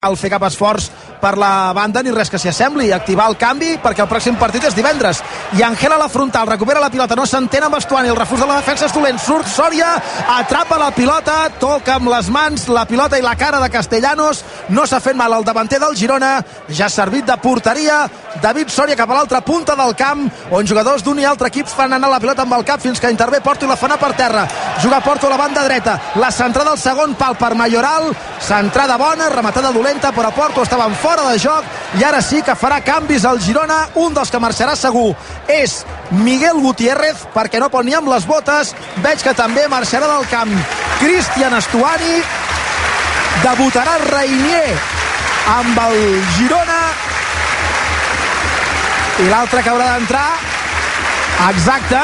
cal fer cap esforç per la banda ni res que s'hi assembli, activar el canvi perquè el pròxim partit és divendres. I Ángel a la frontal, recupera la pilota, no s'entén amb Estuani, el refús de la defensa és dolent, surt Sòria, atrapa la pilota, toca amb les mans la pilota i la cara de Castellanos, no s'ha fet mal al davanter del Girona, ja ha servit de porteria David Sòria cap a l'altra punta del camp, on jugadors d'un i altre equip fan anar la pilota amb el cap fins que intervé Porto i la fa anar per terra. Juga Porto a la banda dreta, la centrada al segon pal per Mayoral, centrada bona, rematada dolenta, però Porto estaven fora de joc i ara sí que farà canvis al Girona. Un dels que marxarà segur és Miguel Gutiérrez, perquè no pot ni amb les botes. Veig que també marxarà del camp Cristian Estuani, debutarà Reinier amb el Girona i l'altre que haurà d'entrar, exacte,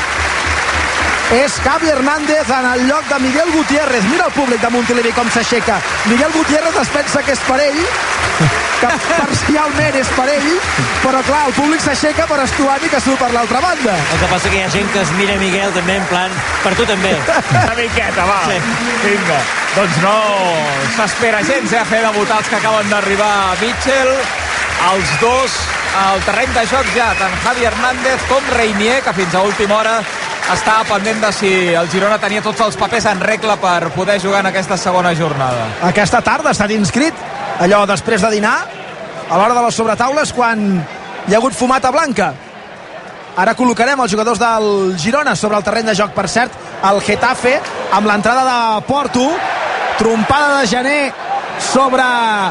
és Javi Hernández en el lloc de Miguel Gutiérrez. Mira el públic de Montilivi com s'aixeca. Miguel Gutiérrez es pensa que és per ell, que parcialment és per ell, però clar, el públic s'aixeca per Estuani, que surt per l'altra banda. El que passa que hi ha gent que es mira Miguel també en plan, per tu també. Una miqueta, va. Sí. Vinga. Doncs no s'espera gens a fer debutar els que acaben d'arribar a Mitchell. Els dos al terreny de joc ja, tant Javi Hernández com Reinier, que fins a última hora estava pendent de si el Girona tenia tots els papers en regla per poder jugar en aquesta segona jornada. Aquesta tarda ha estat inscrit, allò després de dinar, a l'hora de les sobretaules, quan hi ha hagut fumata blanca. Ara col·locarem els jugadors del Girona sobre el terreny de joc. Per cert, el Getafe, amb l'entrada de Porto, trompada de Gené sobre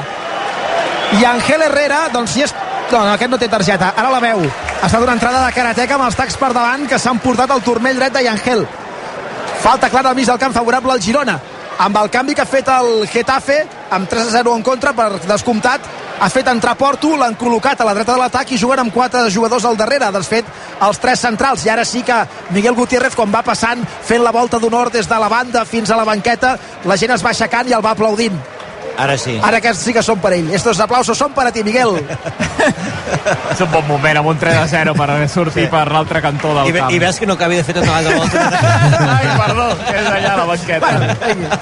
Ángel Herrera, doncs si és... No, aquest no té targeta, ara la veu. Ha estat una entrada de karateca amb els tacs per davant que s'han portat al turmell dret d'Ángel. Falta clara al mig del camp favorable al Girona. Amb el canvi que ha fet el Getafe, amb 3-0 en contra, per descomptat, ha fet entrar Porto, l'han col·locat a la dreta de l'atac i juguen amb 4 jugadors al darrere, de fet els 3 centrals, i ara sí que Miguel Gutiérrez, quan va passant fent la volta d'honor des de la banda fins a la banqueta, la gent es va aixecant i el va aplaudint. Ara sí. Ara aquests sí que són per ell. Estos aplausos són per a ti, Miguel. És un bon moment, amb un 3-0 per sortir per l'altre cantó del camp. I ves que no acabi de fer tota la volta. Ai, perdó, que és allà a la banqueta. Bueno,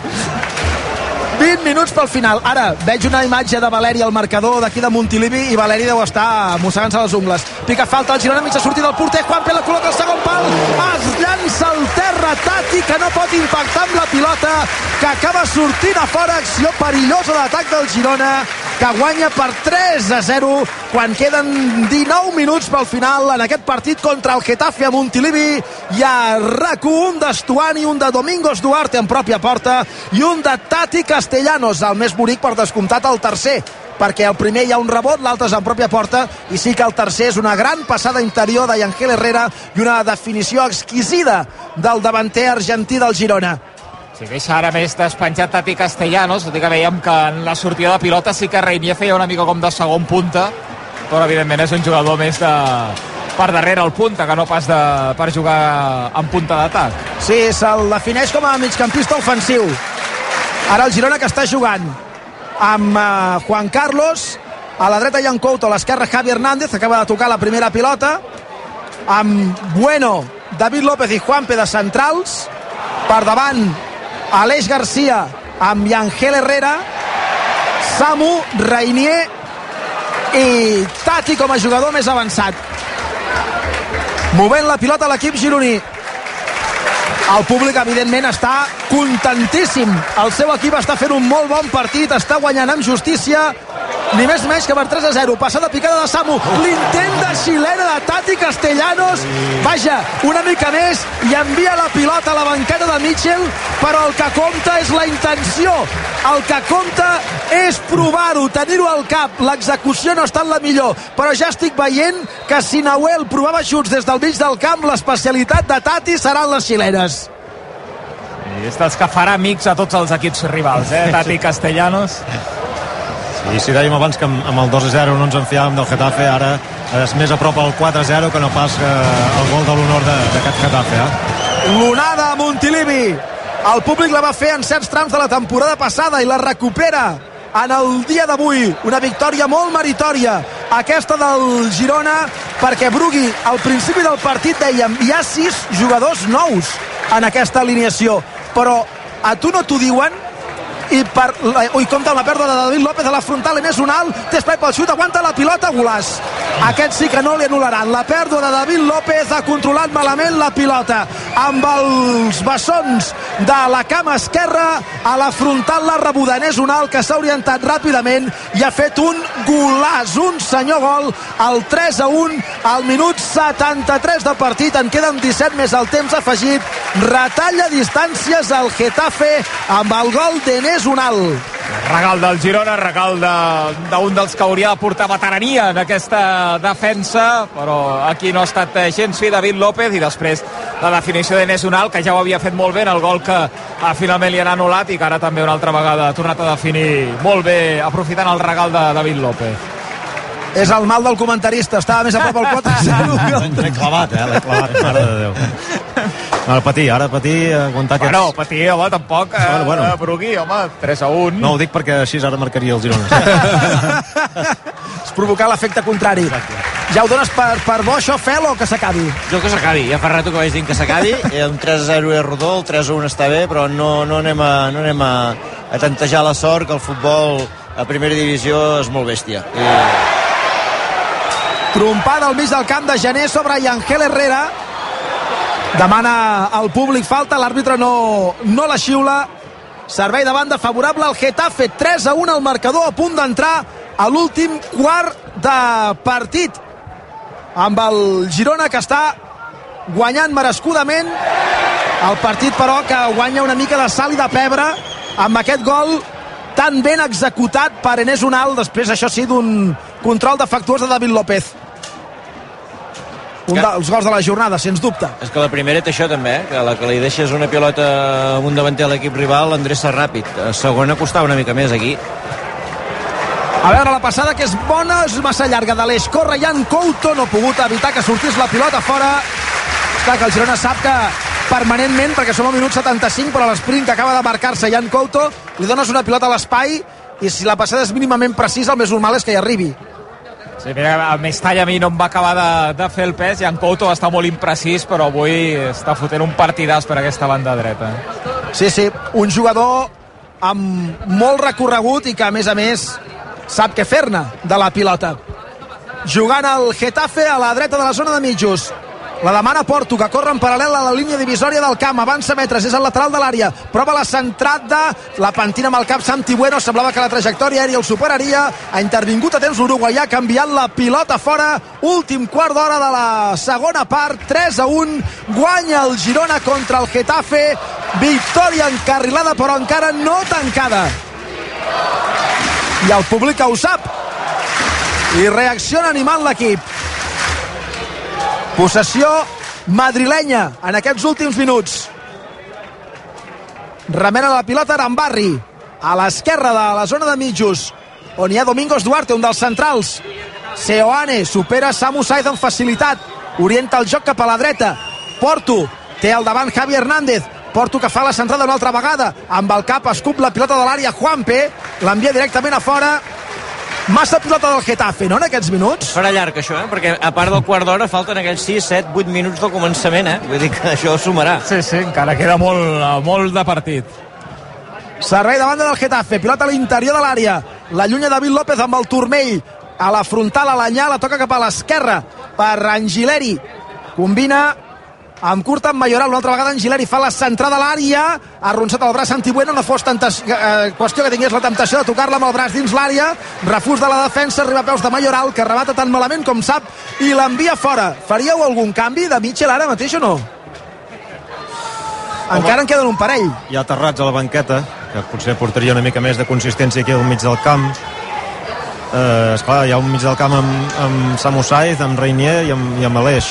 20 minuts pel final. Ara veig una imatge de Valeri al marcador d'aquí de Montilivi i Valeri deu estar mossegant-se les ungles. Pica falta al Girona, mitja sortida del porter. Juanpe la col·loca al segon pal, es llança al terra Tati, que no pot impactar amb la pilota, que acaba sortint a fora. Acció perillosa d'atac del Girona, que guanya per 3-0 quan queden 19 minuts pel final en aquest partit contra el Getafe a Montilivi. Hi ha RAC1, un d'Estuani, un de Domingos Duarte en pròpia porta i un de Tati Castellanos, el més bonic per descomptat el tercer, perquè el primer hi ha un rebot, l'altre és en pròpia porta, i sí que el tercer és una gran passada interior d'Ángel Herrera i una definició exquisida del davanter argentí del Girona. Si deixa ara més despenjat Tati Castellanos, tot i que veiem que en la sortida de pilota sí que Reinier feia una mica com de segon punta, però evidentment és un jugador més de per darrere el punta, que no pas per jugar en punta d'atac. Sí, se'l defineix com a migcampista ofensiu. Ara el Girona, que està jugant amb Juan Carlos, a la dreta Jan Couto, a l'esquerra Javi Hernández, acaba de tocar la primera pilota, amb Bueno, David López i Juanpe de centrals, per davant Aleix Garcia amb Ángel Herrera, Samu, Reinier i Tati com a jugador més avançat. Movent la pilota a l'equip gironí. El públic, evidentment, està contentíssim. El seu equip està fent un molt bon partit, està guanyant amb justícia, ni més ni menys que per 3-0. Passada picada de Samu, l'intent de xilena de Tati Castellanos, vaja, una mica més, i envia la pilota a la banqueta de Mitchell, però el que compta és la intenció. El que compta és provar-ho, tenir-ho al cap. L'execució no ha estat la millor, però ja estic veient que si Nahuel provava xuts des del mig del camp, l'especialitat de Tati seran les xilenes. I és dels que farà amics a tots els equips rivals, Tati Castellanos. Sí, si dèiem abans que amb el 2-0 no ens enfiàvem del Getafe, ara és més a prop el 4-0 que no pas el gol de l'honor d'aquest Getafe. L'onada a Montilivi. El públic la va fer en certs trams de la temporada passada i la recupera en el dia d'avui. Una victòria molt meritòria, aquesta del Girona, perquè Brugui, al principi del partit dèiem, hi ha 6 jugadors nous en aquesta alineació, però a tu no t'ho diuen i compta amb la pèrdua de David López a la frontal, Enes Unal té espai pel xut, aguanta la pilota, Golaç. Aquest sí que no li anul·laran. La pèrdua de David López ha controlat malament la pilota amb els bessons de la cama esquerra. A la frontal la rebuda Enes Unal, que s'ha orientat ràpidament i ha fet un golaç, un senyor gol, el 3-1 al minut 73 de partit. En queden 17 més el temps afegit. Retalla distàncies al Getafe amb el gol d'Enes Unal. Regal del Girona, regal d'un dels que hauria de portar veterania en aquesta defensa, però aquí no ha estat gens fi David López, i després la definició d'Enes Unal, que ja ho havia fet molt bé en el gol que finalment li han anul·lat i que ara també una altra vegada ha tornat a definir molt bé, aprofitant el regal de David López. És el mal del comentarista, estava més a prop al 4-0. L'he clavat, l'he clavat, mare de Déu. Ara patir, aguantar aquests... Bueno, patir, home, tampoc, Brugui, home, 3-1. No, ho dic perquè així ara marcaria el Girona. És provocar l'efecte contrari. Exacte. Ja ho dones per bo, això, Fel, o que s'acabi? Jo que s'acabi, ja fa rato que vaig dir que s'acabi. Un 3-0 és rodó, el 3-1 està bé, però no anem a tantejar la sort, que el futbol a primera divisió és molt bèstia. Trompada al mig del camp de Gené sobre Yangel Herrera. Demana al públic falta, l'àrbitre no la xiula. Servei de banda favorable al Getafe, 3-1 al marcador, a punt d'entrar a l'últim quart de partit, amb el Girona, que està guanyant merescudament el partit, però que guanya una mica de sal i de pebre amb aquest gol tan ben executat per Enes Unal, després, això sí, d'un control defectuós de David López. Un dels gols de la jornada, sens dubte. És que la primera té això també, que la que li deixes una pilota amb un davanter a l'equip rival l'endreça ràpid. A segona costava una mica més aquí. A veure, la passada, que és bona, és massa llarga de l'Eix. Corre Jan Couto, no ha pogut evitar que sortís la pilota fora. Està que el Girona sap que permanentment, perquè som al minut 75, però l'esprint que acaba de marcar-se Jan Couto, li dones una pilota a l'espai i si la passada és mínimament precisa, el més normal és que hi arribi. Sí, mira, a Mestalla a mi no em va acabar de fer el pes. Jan Couto està molt imprecís, però avui està fotent un partidàs per aquesta banda dreta. Sí, un jugador amb molt recorregut i que, a més, sap què fer-ne de la pilota. Jugant el Getafe a la dreta de la zona de mitjos. La demana Porto, que corre en paral·lel a la línia divisòria del camp, avança metres, és el lateral de l'àrea, prova la centrada, la pentina amb el cap Santi Bueno, semblava que la trajectòria aèria el superaria, ha intervingut a temps l'uruguaià, canviant la pilota fora. Últim quart d'hora de la segona part, 3-1, guanya el Girona contra el Getafe, victòria encarrilada però encara no tancada, i el públic ho sap i reacciona animant l'equip. Possessió madrilenya en aquests últims minuts. Remena la pilota Arambarri a l'esquerra de la zona de mitjos, on hi ha Domingos Duarte, un dels centrals. Seoane supera Samu Saiz amb facilitat, orienta el joc cap a la dreta. Porto té al davant Javi Hernández. Porto, que fa la centrada una altra vegada, amb el cap escup la pilota de l'àrea. Juanpe l'envia directament a fora. Massa pilota del Getafe, no, en aquests minuts? Farà llarg, això, perquè a part del quart d'hora falten aquells 6, 7, 8 minuts del començament, Vull dir que això sumarà. Sí, encara queda molt de partit. Servei de banda del Getafe, pilota a l'interior de l'àrea. La llunya David López amb el turmell. A la frontal, a l'Anyà, la toca cap a l'esquerra per Angileri. Combina amb curta amb Mayoral, una altra vegada Angileri fa la centrada a l'àrea, ha arronsat el braç Santi Bueno, no fos qüestió que tingués la temptació de tocar-la amb el braç dins l'àrea, refús de la defensa, arriba a peus de Mayoral, que remata tan malament com sap i l'envia fora. Faríeu algun canvi de Mitchell ara mateix o no? Encara en queden un parell. Hi ha Terrats a la banqueta, que potser portaria una mica més de consistència aquí al mig del camp. Esclar, hi ha un mig del camp amb Samu Saiz, amb Reinier i amb Aleix.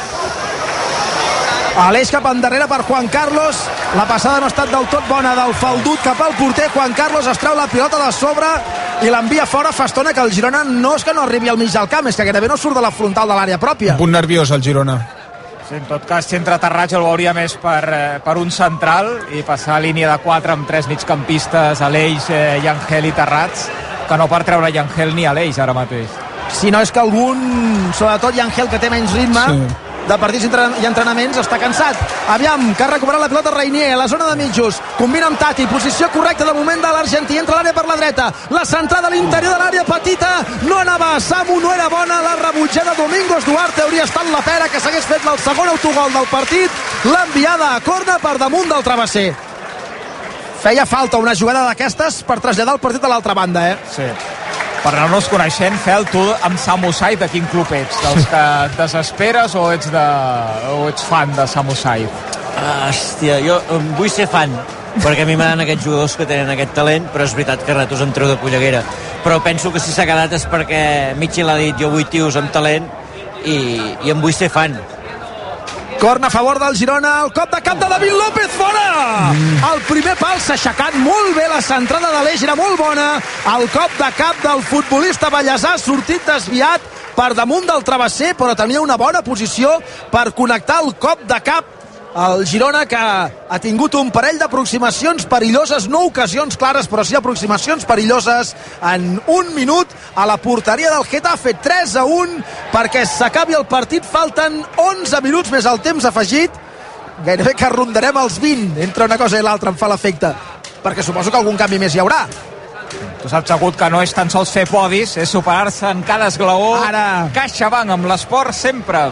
Aleix cap endarrere per Juan Carlos. La passada no ha estat del tot bona del faldut cap al porter. Juan Carlos es treu la pilota de sobre i l'envia fora. Fa estona que el Girona no és que no arribi al mig del camp, és que gairebé no surt de la frontal de l'àrea pròpia. Un punt nerviós el Girona. Sí, en tot cas, si entra Terrats el veuria més per un central i passar a línia de 4 amb 3 migcampistes, Aleix, Yangel i Terrats, que no per treure Yangel ni Aleix ara mateix. Si no és que algun, sobretot Yangel, que té menys ritme, de partits i entrenaments, està cansat. Aviam, que ha recuperat la pilota Reinier a la zona de mitjos, combina amb Tati, posició correcta de moment de l'Argentí, entra l'àrea per la dreta, la centrada a l'interior de l'àrea petita, no anava a Samu, no era bona, la rebutjada Domingos Duarte, hauria estat la pera que s'hagués fet el segon autogol del partit, l'enviada a corna per damunt del travesser. Feia falta una jugada d'aquestes per traslladar el partit a l'altra banda, Sí. Per anar-nos coneixent, Fel, tu amb Samu Said de quin club ets? Dels que et desesperes o ets fan de Samu Said? Hòstia, jo vull ser fan, perquè a mi m'agraden aquests jugadors que tenen aquest talent, però és veritat que a ratos em treu de polleguera. Però penso que si s'ha quedat és perquè Mitchell ha dit jo vull tios amb talent i em vull ser fan. Corna a favor del Girona, el cop de cap de David López, fora! El primer pal s'ha aixecat molt bé, la centrada de l'Eix era molt bona, el cop de cap del futbolista Vallèsà ha sortit desviat per damunt del travesser, però tenia una bona posició per connectar el cop de cap. El Girona, que ha tingut un parell d'aproximacions perilloses, no ocasions clares, però sí aproximacions perilloses en un minut a la porteria del Getafe. 3-1 perquè s'acabi el partit. Falten 11 minuts més el temps afegit. Gairebé que rondarem els 20 entre una cosa i l'altra, em fa l'efecte, perquè suposo que algun canvi més hi haurà. Tu saps, Agut, que no és tan sols fer podis, és superar-se en cada esglaó. Ara. CaixaBank, amb l'esport sempre.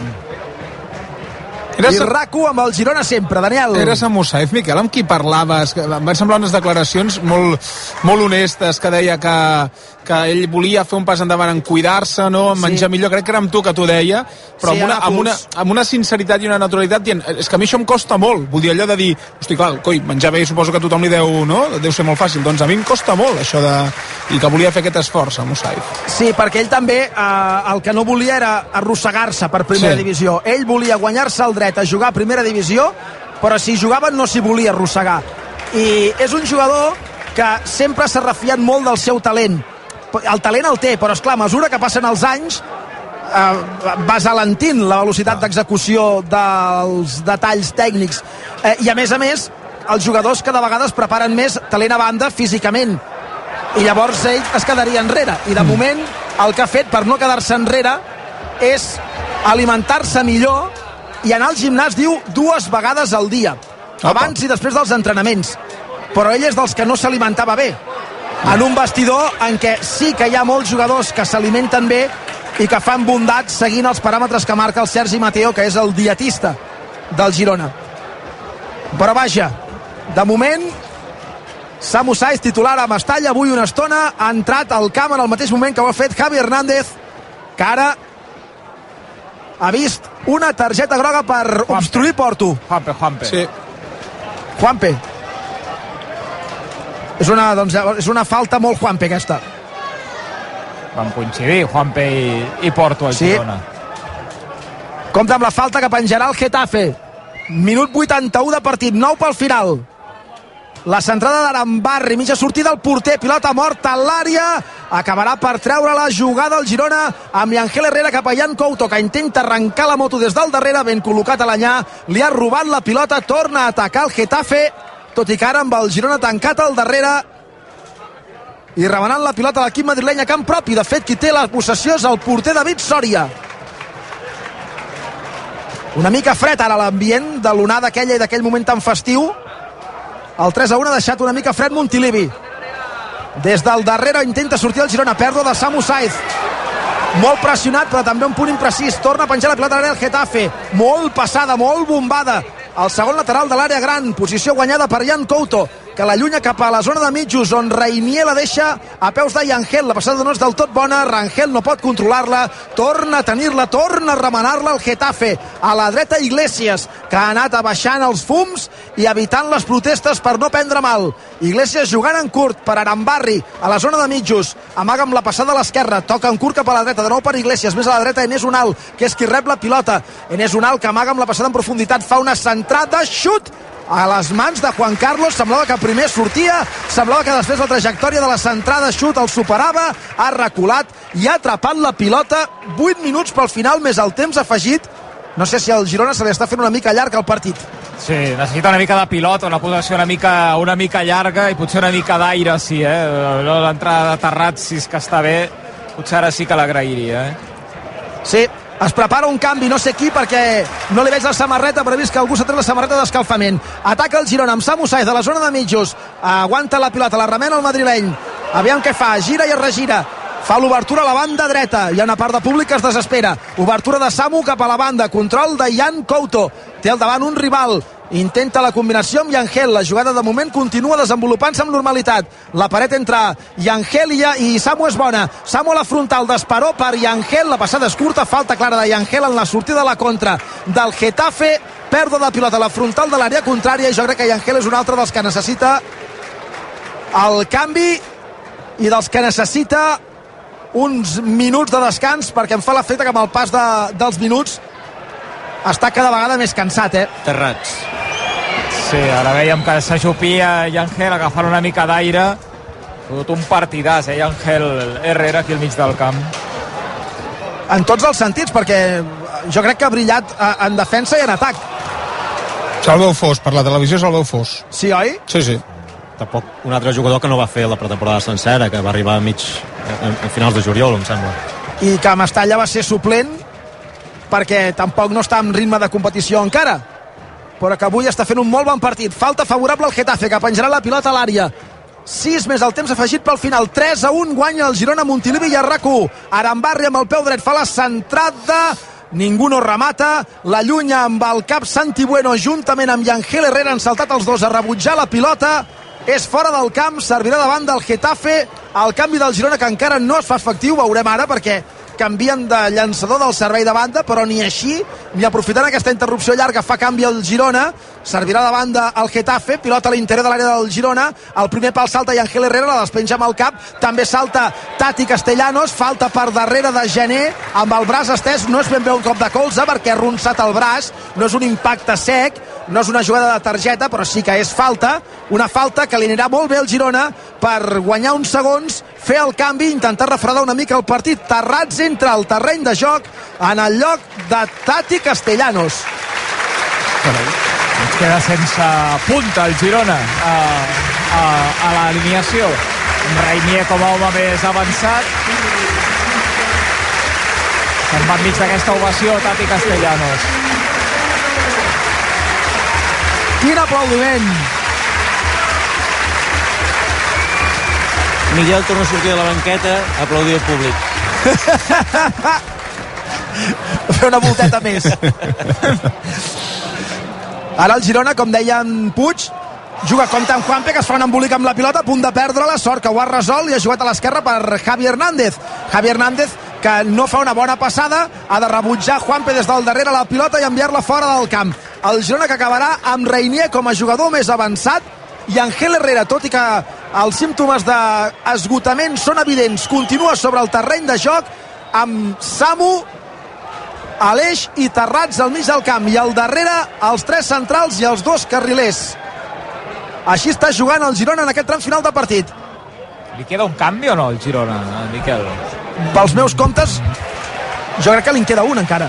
I RAC1 amb el Girona sempre, Daniel. Era Samu Said, Miquel, amb qui parlaves? Em van semblar unes declaracions molt honestes, que deia que ell volia fer un pas endavant en cuidar-se, no? En menjar millor. Crec que era amb tu que t'ho deia, però sí, amb una sinceritat i una naturalitat dient, és que a mi això em costa molt. Vull dir, allò de dir, hosti, clar, coi, menjar bé suposo que a tothom li deu ser molt fàcil. Doncs a mi em costa molt això i que volia fer aquest esforç, Samu Said. Sí, perquè ell també el que no volia era arrossegar-se per primera divisió. Ell volia guanyar-se el dret a jugar a primera divisió, però si jugaven no s'hi volia arrossegar. I és un jugador que sempre s'ha refiat molt del seu talent. El talent el té, però esclar, a mesura que passen els anys vas alentint la velocitat d'execució dels detalls tècnics. I a més, els jugadors cada vegada es preparen més talent a banda físicament. I llavors ell es quedaria enrere. I de moment el que ha fet per no quedar-se enrere és alimentar-se millor i anar al gimnàs, diu, 2 vegades al dia, abans i després dels entrenaments. Però ell és dels que no s'alimentava bé, en un vestidor en què sí que hi ha molts jugadors que s'alimenten bé i que fan bondat seguint els paràmetres que marca el Sergi Mateo, que és el dietista del Girona. Però vaja, de moment Samu Said titular a Mestalla avui una estona, ha entrat al camp en el mateix moment que ho ha fet Javi Hernández, que ara ha vist una targeta groga per obstruir Porto. Juanpe. Sí. Juanpe. És una falta molt Juanpe, aquesta. Van coincidir Juanpe i Porto al Girona. Compte amb la falta que penjarà el Getafe. Minut 81 de partit, 9 pel final. La centrada d'Arambarri, mitja sortida al porter, pilota morta a l'àrea, acabarà per treure la jugada al Girona amb Ángel Herrera cap a Jan Couto, que intenta arrencar la moto des del darrere, ben col·locat a l'anyà, li ha robat la pilota, torna a atacar el Getafe, tot i que ara amb el Girona tancat al darrere i remenant la pilota a l'equip madrileny a camp propi. De fet, qui té la possessió és el porter David Sòria. Una mica fred ara l'ambient de l'onada aquella i d'aquell moment tan festiu. El 3-1 ha deixat una mica fred Montilivi. Des del darrere intenta sortir el Girona, pèrdua de Samu Said, molt pressionat però també un punt imprecís, torna a penjar la pilota a l'àrea del Getafe, molt passada, molt bombada, el segon lateral de l'àrea gran, posició guanyada per Jan Couto, que l'allunya cap a la zona de mitjos, on Reinier la deixa a peus de Rangel. La passada no és del tot bona, Rangel no pot controlar-la, torna a tenir-la, torna a remenar-la al Getafe. A la dreta Iglesias, que ha anat abaixant els fums i evitant les protestes per no prendre mal. Iglesias jugant en curt per Arambarri, a la zona de mitjos, amaga amb la passada a l'esquerra, toca en curt cap a la dreta, de nou per Iglesias, més a la dreta Enes Unal, que és qui rep la pilota. Enes Unal, que amaga amb la passada en profunditat, fa una centrada, xut a les mans de Juan Carlos, semblava que primer sortia, semblava que després la trajectòria de la centrada xut el superava, ha reculat i ha atrapat la pilota. 8 minuts pel final més el temps afegit. No sé si al Girona se li està fent una mica llarg el partit. Sí, necessita una mica de pilota, una possessió una mica llarga i potser una mica d'aire, sí, l'entrada de Terrat, si és que està bé, potser ara sí que l'agrairia, Sí, Es prepara un canvi, no sé qui, perquè no li veig la samarreta, però he vist que algú s'ha tret la samarreta d'escalfament. Ataca el Girona amb Samu Sáez a la zona de mitjos. Aguanta la pilota, la remena el madrileny. Aviam què fa, gira i es regira. Fa l'obertura a la banda dreta. Hi ha una part de públic que es desespera. Obertura de Samu cap a la banda. Control de Jan Couto. Té al davant un rival. Intenta la combinació amb Yangel. La jugada de moment continua desenvolupant-se amb normalitat. La paret entre Yangel i Samu és bona. Samu a la frontal, d'esperó per Yangel. La passada és curta, falta clara de Yangel en la sortida de la contra del Getafe. Pèrdua de pilota a la frontal de l'àrea contrària i jo crec que Yangel és un altre dels que necessita el canvi i dels que necessita uns minuts de descans, perquè em fa l'efecte que amb el pas dels minuts està cada vegada més cansat, Terrats. Sí, ara veiem que s'ajupia Yangel agafant una mica d'aire. Tot un partidàs, Yangel Herrera aquí al mig del camp. En tots els sentits, perquè jo crec que ha brillat en defensa i en atac. Se'l veu fos, per la televisió se'l veu fos. Sí, oi? Sí. Tampoc un altre jugador que no va fer la pretemporada sencera, que va arribar a finals de juliol, em sembla. I que Mestalla va ser suplent perquè tampoc no està en ritme de competició encara, però que avui està fent un molt bon partit. Falta favorable al Getafe, que penjarà la pilota a l'àrea. 6 més el temps afegit pel final. 3-1 guanya el Girona Montilivi i RAC1. Arambarri amb el peu dret fa la centrada, ningú no remata, l'allunya amb el cap Santi Bueno juntament amb Yangel Herrera. Han saltat els dos a rebutjar la pilota. És fora del camp, servirà davant del Getafe. El canvi del Girona, que encara no es fa efectiu, veurem ara, perquè canvien de llançador del servei de banda, però ni així, ni aprofitant aquesta interrupció llarga, fa canvi el Girona. Servirà de banda el Getafe, pilota a l'interior de l'àrea del Girona. El primer pal salta Yangel Herrera, la despenja amb el cap, també salta Tati Castellanos, falta per darrere de Gené, amb el braç estès. No és ben bé un cop de colze, perquè ha arronsat el braç, no és un impacte sec, no és una jugada de targeta, però sí que és falta, una falta que li anirà molt bé al Girona per guanyar uns segons, fer el canvi, intentar refredar una mica el partit. Terrats entra al terreny de joc en el lloc de Tati Castellanos. Ens queda sense punta el Girona a l'alineació. Reinier com a home més avançat. Se'n va enmig d'aquesta ovació Tati Castellanos. Quin aplaudiment! Miguel torna a sortir de la banqueta a aplaudir el públic. Fer una volteta més. Ara el Girona, com deia en Puig, juga compte amb Juanpe, que es fa un embolic amb la pilota, a punt de perdre la sort, que ho ha resolt i ha jugat a l'esquerra per Javi Hernández. Javi Hernández, que no fa una bona passada, ha de rebutjar Juanpe des del darrere la pilota i enviar-la fora del camp. El Girona, que acabarà amb Reinier com a jugador més avançat, i Ángel Herrera, tot i que els símptomes d'esgotament són evidents, continua sobre el terreny de joc amb Samu, Aleix i Terrats al mig del camp, i al darrere els tres centrals i els dos carrilers. Així està jugant el Girona en aquest tram final de partit. Li queda un canvi o no el Girona, Miquel? Pels meus comptes, jo crec que li'n queda un encara.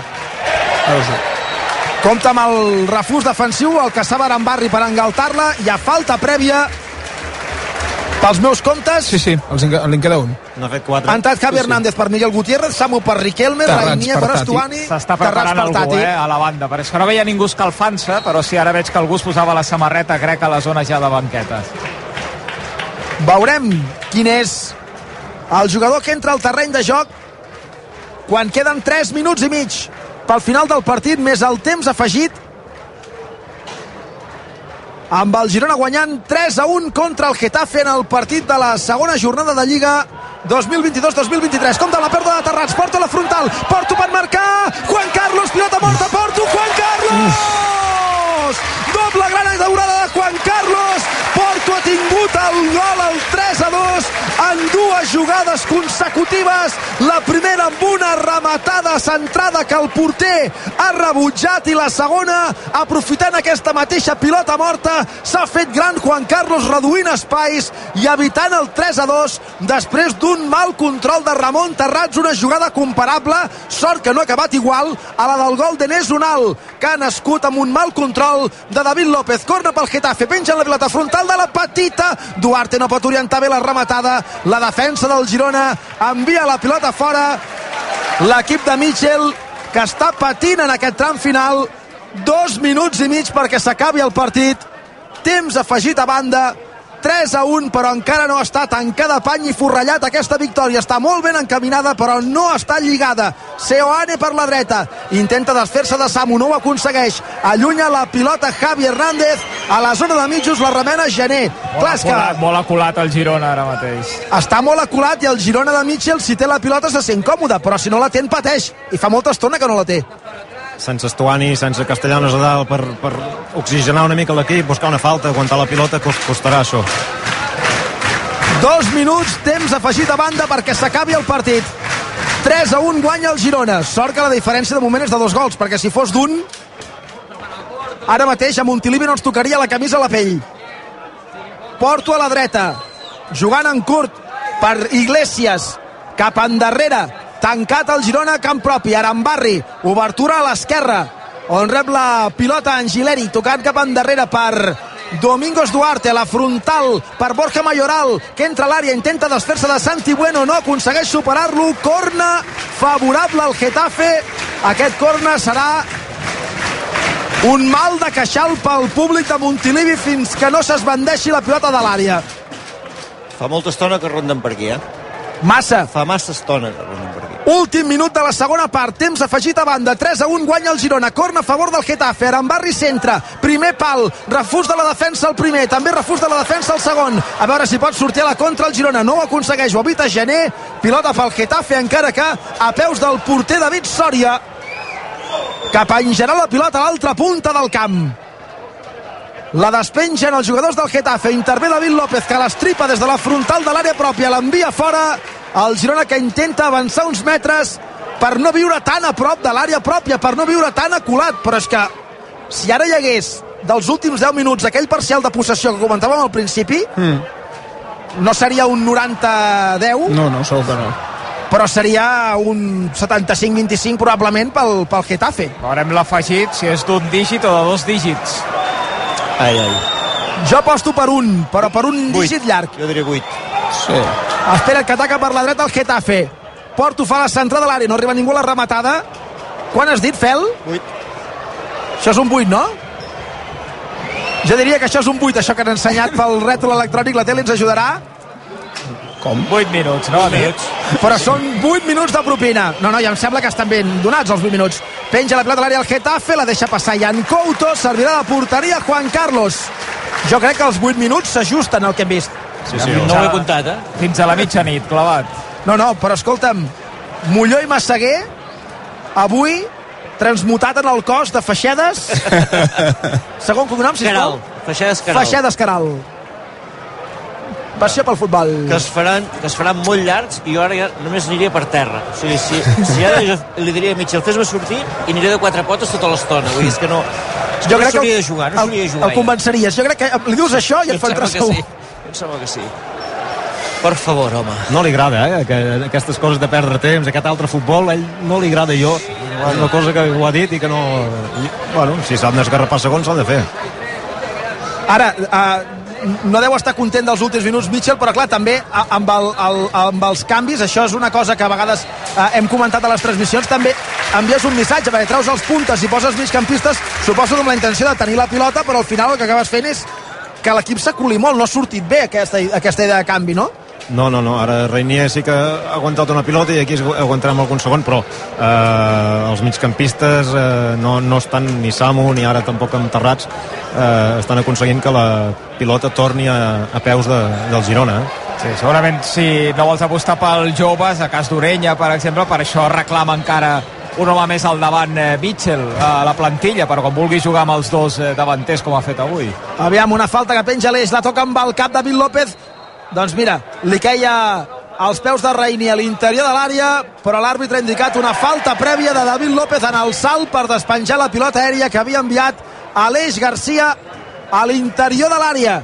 Compte amb el refús defensiu, el caçava Arambarri per engaltar-la. Hi ha falta prèvia. Pels meus comptes... Sí, li'n queda un. N'ha fet 4. Ha entrat Javi Hernández per Miguel Gutiérrez, Samu per Riquelme, Reinier per Estuani, s'està preparant algú a la banda, però és que no veia ningú escalfant-se, però sí, ara veig que algú es posava la samarreta, crec, a la zona ja de banquetes. Veurem quin és el jugador que entra al terreny de joc quan queden 3 minuts i mig pel final del partit, més el temps afegit, amb el Girona guanyant 3-1 contra el Getafe en el partit de la segona jornada de Lliga 2022-2023. Compte la pèrdua de Terrats, Porto a la frontal, Porto per marcar, Juan Carlos, pilota morta, Porto, Juan Carlos! Doble grana daurada de Juan Carlos. Porto ha tingut el gol, el 3-2 en dues jugades consecutives. La primera amb una rematada centrada que el porter ha rebutjat, i la segona, aprofitant aquesta mateixa pilota morta, s'ha fet gran Juan Carlos, reduint espais i evitant el 3-2 després d'un mal control de Ramon Terrats. Una jugada comparable, sort que no ha acabat igual, a la del gol d'Enes Unal, que ha nascut amb un mal control de David López. Corna pel Getafe, penja la pilota frontal de la petita, Duarte no pot orientar bé la rematada, la defensa del Girona envia la pilota fora. L'equip de Mitchell, que està patint en aquest tram final. 2 minuts i mig perquè s'acabi el partit. Temps afegit a banda. 3-1, però encara no està tancada pany i forrellat aquesta victòria. Està molt ben encaminada, però no està lligada. Seoane per la dreta. Intenta desfer-se de Samu, no ho aconsegueix. Allunya la pilota Javi Hernández. A la zona de mitjos la remena Gené. Molt aculat el Girona ara mateix. Està molt aculat i el Girona de Mitchell, si té la pilota, se sent còmode, però si no la té en pateix. I fa molta estona que no la té. Sense Estuani, sense Castellanos a dalt per oxigenar una mica l'equip, buscar una falta, aguantar la pilota, costarà això. 2 minuts, temps afegit a banda perquè s'acabi el partit. 3-1 guanya el Girona. Sort que la diferència de moment és de 2 gols, perquè si fos d'1, ara mateix a Montilivi no ens tocaria la camisa a la pell. Porto a la dreta, jugant en curt per Iglesias, cap endarrere. Tancat el Girona a camp propi. Arambarri, obertura a l'esquerra, on rep la pilota Angileri, tocant cap endarrere per Domingos Duarte. La frontal per Borja Mayoral, que entra a l'àrea, intenta desfer-se de Santi Bueno, no aconsegueix superar-lo. Corna favorable al Getafe. Aquest corna serà un mal de queixal pel públic de Montilivi fins que no s'esbandeixi la pilota de l'àrea. Fa molta estona que ronden per aquí, Massa. Fa massa estona que ronden per aquí. Últim minut de la segona part, temps afegit a banda. 3-1 guanya el Girona, corna a favor del Getafe. Arambarri centra, primer pal, refús de la defensa el primer, també refús de la defensa el segon. A veure si pot sortir a la contra el Girona, no ho aconsegueix, ho evita Gené. Pilota pel Getafe, encara que a peus del porter David Sòria, que penjarà la pilota a l'altra punta del camp. La despengen els jugadors del Getafe. Intervé David López, que l'estripa des de la frontal de l'àrea pròpia, l'envia fora. El Girona, que intenta avançar uns metres per no viure tan a prop de l'àrea pròpia, per no viure tan aculat. Però és que si ara hi hagués dels últims 10 minuts aquell parcial de possessió que comentàvem al principi, no seria un 90-10. No, segur que no. Però seria un 75-25 probablement pel Getafe. Veurem l'afegit, si és d'un dígit o de 2 dígits. Ai. Jo aposto per un, però per un dígit llarg. Jo diria 8. Sí. Espera que ataca per la dreta el Getafe. Porto fa la centrada de l'àrea, no arriba ningú a la rematada. Quan has dit, Fel? 8. Això és un 8, no? Jo diria que això és un 8, això que han ensenyat pel rètol electrònic. La tele ens ajudarà. Com? 8 minuts, no? 8 minuts. Però són 8 minuts de propina. No, ja em sembla que estan ben donats els 8 minuts. Penja la pilota a l'àrea el Getafe, la deixa passar Jan Couto, servirà de porteria Juan Carlos. Jo crec que els 8 minuts s'ajusten al que hem vist. Sí, No ho he comptat, Fins a la mitjanit, clavat. No, però escolta'm, Molló i Massaguer avui transmutat en el cos de Feixedes. Segon cognom, sisplau. Feixedes Caral. Passió pel futbol. Que es faran molt llargs i jo ara ja només aniria per terra. O sigui, si ara jo li diria a Mitchell, fes-me sortir i aniré de 4 potes tota l'estona. Vull dir, és que no... Jo crec que s'hauria de jugar, no s'hauria de jugar. El convenceries. Jo crec que li dius això i et fa entrar segur. Em sembla que sí. Per favor, home. No li agrada, que aquestes coses de perdre temps, aquest altre futbol, a ell no li agrada. Jo, és una cosa que ho ha dit i que no... Bueno, si s'han d'esgarrapar segons, s'han de fer. Ara, no deu estar content dels últims minuts Mitchell, però clar, també amb els canvis, això és una cosa que a vegades hem comentat a les transmissions, també envies un missatge, perquè treus els puntes i poses migcampistes, suposo amb la intenció de tenir la pilota, però al final el que acabes fent és que l'equip s'aculi molt. No ha sortit bé aquesta idea de canvi, no? No, ara Reinier sí que ha aguantat una pilota i aquí aguantarem algun segon, però els migcampistes no estan ni Samu ni ara tampoc enterrats, estan aconseguint que la pilota torni a peus del Girona. Sí, segurament si no vols apostar pel joves, a cas d'Orenya, per exemple, per això reclama encara un home més al davant Mitchell a la plantilla, però quan vulgui jugar amb els dos davanters com ha fet avui. Aviam, una falta que penja l'Eix, la toca amb el cap David López. Doncs mira, li queia als peus de Reini a l'interior de l'àrea, però l'àrbitre ha indicat una falta prèvia de David López en el salt per despenjar la pilota aèria que havia enviat Aleix Garcia a l'interior de l'àrea.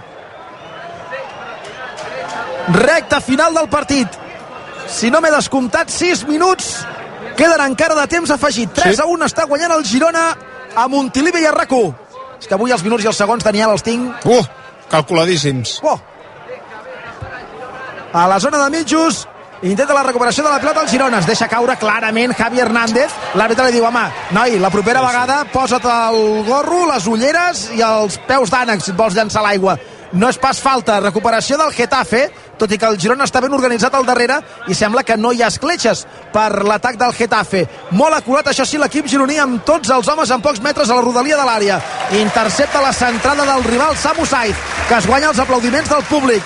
Recta final del partit. Si no m'he descomptat, 6 minuts queden encara de temps afegit. 3-1 està guanyant el Girona a Montilivi i a RAC1. És que avui els minuts i els segons, Daniel, els tinc... Calculadíssims. A la zona de mitjos, intenta la recuperació de la pilota al Girona, es deixa caure clarament Javi Hernández, l'àrbitre li diu, home, noi, la propera vegada posa't el gorro, les ulleres i els peus d'ànec si et vols llançar l'aigua. No és pas falta. Recuperació del Getafe, tot i que el Girona està ben organitzat al darrere i sembla que no hi ha escletxes per l'atac del Getafe. Molt acurat, això sí, l'equip gironí amb tots els homes en pocs metres a la rodalia de l'àrea. Intercepta la centrada del rival Samu Saiz, que es guanya els aplaudiments del públic.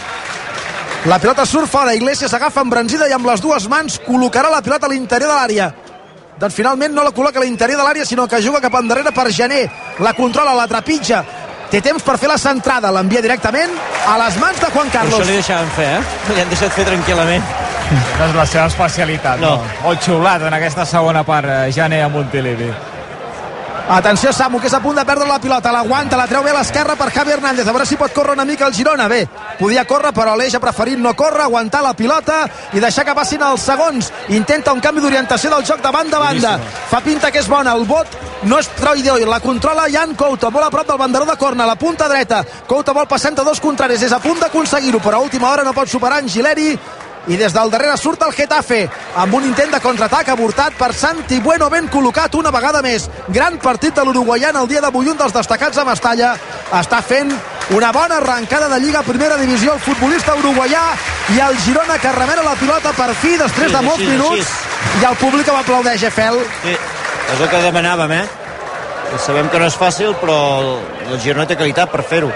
La pilota surt fora, Iglesias agafa embranzida i amb les dues mans col·locarà la pilota a l'interior de l'àrea. Doncs finalment no la col·loca a l'interior de l'àrea, sinó que juga cap endarrere per Gené. La controla, la trepitja. Té temps per fer la centrada, l'envia directament a les mans de Juan Carlos. Això li deixaven fer, Li han deixat fer tranquil·lament. No és la seva especialitat, no. Molt xiulat en aquesta segona part, Jané a Montilivi. Atenció, Samu, que és a punt de perdre la pilota. L'aguanta, la treu bé a l'esquerra per Javi Hernández. A veure si pot córrer una mica el Girona. Bé, podia córrer, però Aleix ha preferit no córrer, aguantar la pilota i deixar que passin els segons. Intenta un canvi d'orientació del joc de banda a banda. Fa pinta que és bona. El vot no és prou ideal. La controla Jan Couto, molt a prop del banderó de corna, la punta dreta. Couto vol passar entre dos contraris. És a punt d'aconseguir-ho, però a última hora no pot superar Angileri. I des del darrere surt el Getafe amb un intent de contraatac avortat per Santi Bueno, ben col·locat una vegada més. Gran partit de l'uruguaià el dia d'avui, un dels destacats a Mestalla. Està fent una bona arrencada de Lliga Primera Divisió el futbolista uruguaià, i el Girona que remena la pilota per fi després de molts minuts, i el públic ho aplaudeix, Fel. Sí, és el que demanàvem, Sabem que no és fàcil, però el Girona té qualitat per fer-ho.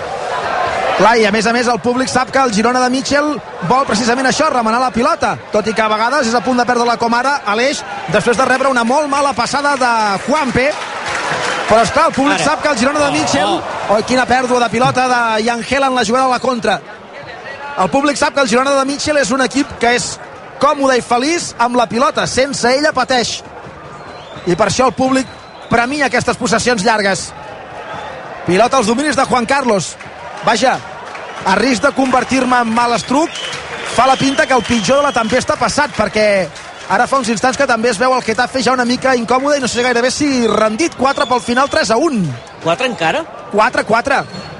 Clar, i a més el públic sap que el Girona de Mitchell vol precisament això, remenar la pilota, tot i que a vegades és a punt de perdre-la com ara Aleix, després de rebre una molt mala passada de Juanpe. Però esclar, el públic sap que el Girona de Mitchell... quina pèrdua de pilota de Yangel en la jugada de la contra. El públic sap que el Girona de Mitchell és un equip que és còmode i feliç amb la pilota, sense ella pateix, i per això el públic premia aquestes possessions llargues. Pilota als dominis de Juan Carlos. Vaja, a risc de convertir-me en malastruc, fa la pinta que el pitjor de la tempesta ha passat, perquè ara fa uns instants que també es veu el Getafe ja una mica incòmode i no sé gairebé si rendit. 4 pel final, 3-1. 4 encara? 4.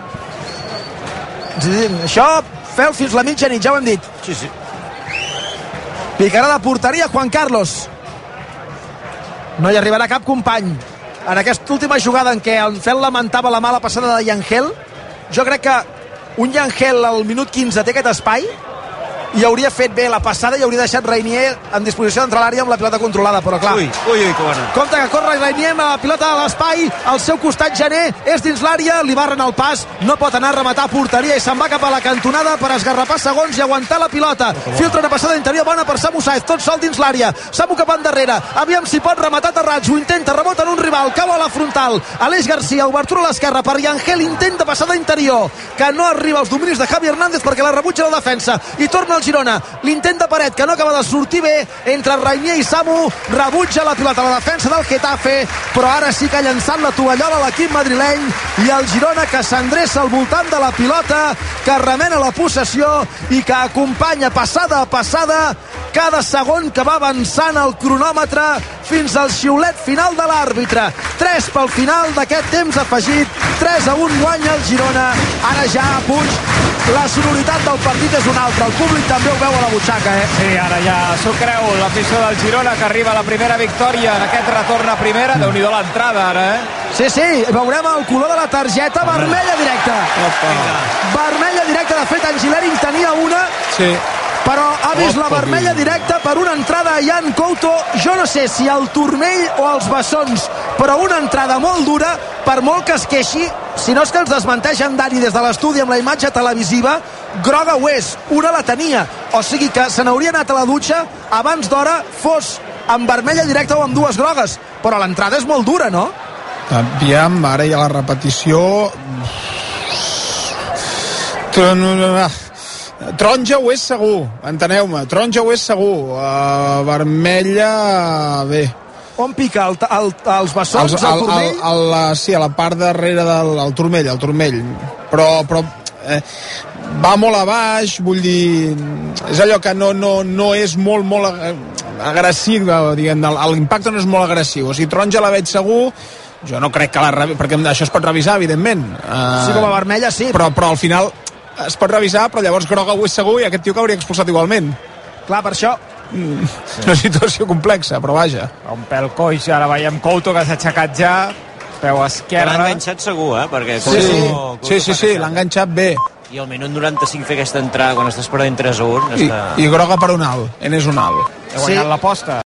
Això, Fel, fins la mitja nit, ja ho hem dit. Sí. Picarà de porteria Juan Carlos. No hi arribarà cap company. En aquesta última jugada en què el Fel lamentava la mala passada de Yangel, jo crec que un Yangel al minut 15 té aquest espai i hauria fet bé la passada i hauria deixat Reinier en disposició d'entrar a l'àrea amb la pilota controlada, però clar, Ui, que bona. Compte que corre Reinier amb la pilota a l'espai, al seu costat Gené, és dins l'àrea, li barren el pas, no pot anar a rematar a porteria i se'n va cap a la cantonada per esgarrapar segons i aguantar la pilota. Filtra una passada interior bona per Samu Saiz, tot sol dins l'àrea, Samu cap endarrere, aviam si pot rematar Terrats, ho intenta, rebota en un rival, cau a la frontal, Aleix Garcia, obertura a l'esquerra per Yangel, intenta passada interior, que no arriba als dominis de Javi Hernández perquè la rebutja la defensa, i torna al Girona, l'intent de Paret que no acaba de sortir bé entre Reinier i Samu, rebutja la pilota a la defensa del Getafe, però ara sí que ha llançat la tovallola a l'equip madrileny, i el Girona que s'endreça al voltant de la pilota, que remena la possessió i que acompanya passada a passada cada segon que va avançant el cronòmetre fins al xiulet final de l'àrbitre. 3 pel final d'aquest temps afegit, 3-1 guanya el Girona. Ara ja, Puig, la sonoritat del partit és una altra, el públic també ho veu a la butxaca, Sí, ara ja s'ho creu l'afició del Girona, que arriba a la primera victòria en aquest retorn a primera. Déu-n'hi-do l'entrada ara, Sí, veurem el color de la targeta vermella directa. Vermella directa, de fet Angileri en tenia una, però ha vist la vermella directa per una entrada a Jan Couto, jo no sé si al turmell o als bessons, però una entrada molt dura, per molt que es queixi, si no és que ens desmenteixen Dani des de l'estudi amb la imatge televisiva, groga ho és, una la tenia, o sigui que se n'hauria anat a la dutxa abans d'hora, fos amb vermella directa o amb dues grogues, però l'entrada és molt dura, no? Aviam, ara hi ha la repetició. Taronja ho és segur, enteneu-me, taronja ho és segur, vermella, bé. On pica? Els bessons, el turmell? Sí, a la part darrere del turmell, però va molt a baix, vull dir, és allò que no és molt agressiu, diguem, l'impacte no és molt agressiu, o sigui, taronja la veig segur. Jo no crec que perquè això es pot revisar, evidentment. Sí, com a vermella, sí. Però al final es pot revisar, però llavors groga ho és segur i aquest tio que hauria expulsat igualment. Clar, per això... Una situació complexa, però vaja. Un pèl coix, ara veiem Couto que s'ha aixecat ja, peu L'ha esquerre. enganxat segur, perquè... Sí, l'ha enganxat bé. I al minut 95 fer aquesta entrada quan estàs perdent 3-1 I groga per un alt, és un alt. Ha guanyat l'aposta.